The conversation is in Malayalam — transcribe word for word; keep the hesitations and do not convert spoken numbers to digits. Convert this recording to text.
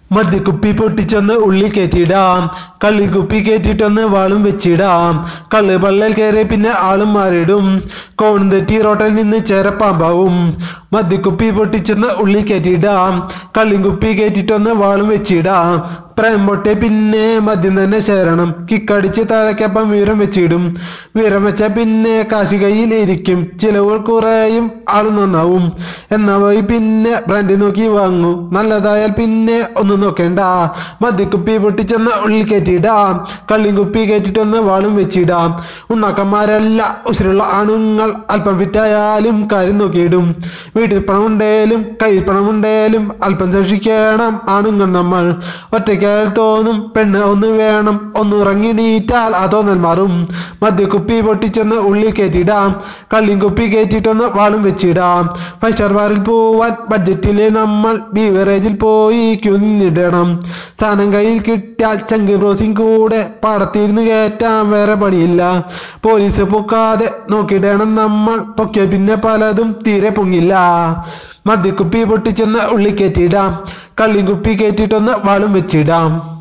മദ്യക്കുപ്പി പൊട്ടിച്ചൊന്ന് ഉള്ളി കയറ്റിയിടാം, കള്ളിക്കുപ്പി കയറ്റിയിട്ടൊന്ന് വാളും വെച്ചിടാം. കള്ള് പള്ളൽ കയറി പിന്നെ ആളും മാറിയിടും, കോണും തെറ്റി റോട്ടിൽ നിന്ന് ചേരപ്പാമ്പാവും. മദ്യക്കുപ്പി പൊട്ടിച്ചൊന്ന് ഉള്ളി കയറ്റിയിടാം, കള്ളിക്കുപ്പി കയറ്റിയിട്ടൊന്ന് വാളും വെച്ചിടാം. പ്രേം പൊട്ടെ പിന്നെ മദ്യം തന്നെ ചേരണം, കിക്കടിച്ച് താഴേക്കപ്പം വീരം വെച്ചിടും. വീരം വെച്ച പിന്നെ കാശ് കയ്യിൽ ഇരിക്കും, ചിലവുകൾ കുറയും ആളും നന്നാവും. എന്നാ പോയി പിന്നെ ബ്രാൻഡ് നോക്കി വാങ്ങൂ, നല്ലതായാൽ പിന്നെ ഒന്നും നോക്കേണ്ട. മദ്യക്കുപ്പി പൊട്ടിച്ചൊന്ന് ഉള്ളിൽ കയറ്റിയിടാം, കള്ളിക്കുപ്പി കയറ്റിയിട്ടൊന്ന് വാളും വെച്ചിടാം. ഉണ്ണാക്കന്മാരല്ല ഉശിരുള്ള ആണുങ്ങൾ, അല്പം വിറ്റായാലും കാര്യം നോക്കിയിടും. വീട്ടിൽ പണമുണ്ടേലും കയ്യിൽ പണമുണ്ടേലും അല്പം സൂക്ഷിക്കണം ആണുങ്ങൾ നമ്മൾ. ഒറ്റയ്ക്കായാൽ തോന്നും പെണ്ണ് ഒന്ന് വേണം, ഒന്ന് ഉറങ്ങിണീറ്റാൽ ആ തോന്നൽ മാറും. മദ്യക്കുപ്പി പൊട്ടിച്ചൊന്ന് ഉള്ളിൽ കയറ്റിയിടാം, കള്ളിക്കുപ്പി കയറ്റിയിട്ടൊന്ന് വാളും വെച്ചിടാം. ഫൈവ് സ്റ്റാർ ബാറിൽ പോവാൻ ബഡ്ജറ്റില് നമ്മൾ ബീവറേജിൽ പോയി ക്യൂ നിന്നിടണം. സാധനം കയ്യിൽ കിട്ടിയാൽ ചങ്ക് ബ്രോസിംഗ് കൂടെ പാടത്തിരുന്ന് കയറ്റാൻ വേറെ പണിയില്ല. പോലീസ് പൊക്കാതെ നോക്കിയിടണം നമ്മൾ, പൊക്കിയ പിന്നെ പലതും തീരെ പൊങ്ങില്ല. മദ്യക്കുപ്പി പൊട്ടിച്ചൊന്ന് ഉള്ളിൽ കയറ്റിയിടാം, കള്ളിക്കുപ്പി കയറ്റിയിട്ടൊന്ന് വാളും വെച്ചിടാം.